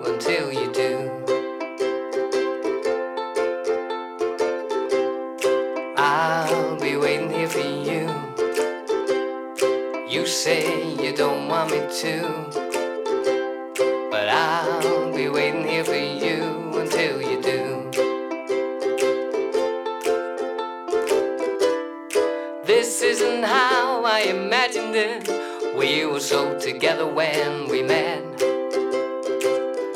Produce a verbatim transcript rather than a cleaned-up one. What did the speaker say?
until you do. I'll be waiting here for you. You say you don't want me to, but I'll be waiting here for you until you do. This isn't how I imagined it. We were so together when we met.